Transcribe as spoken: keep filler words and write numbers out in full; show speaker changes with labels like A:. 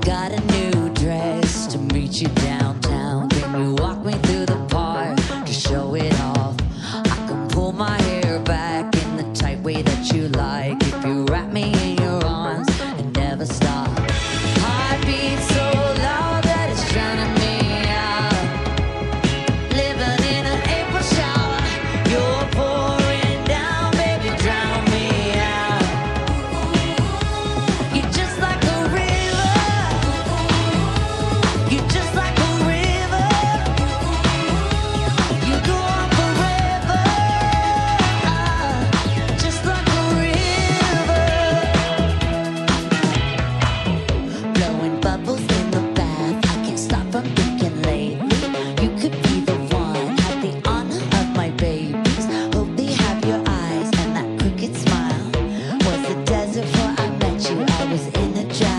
A: got a new dress to meet you downtown. Can you walk me through the park to show it off? I can pull my hair back in the tight way that you like if you wrap me in your arms and never stop. Heartbeat so loud that it's drowning me out. Living in an April shower, you're pouring down, baby, drown me out. You're just like a river. You're just like a river. You go on forever. Just like a river. Blowing bubbles in the bath. I can't stop from thinking lately. You could be the one. Have the honor of my babies. Hope they have your eyes and that crooked smile. Was the desert before I met you. I was in a drought.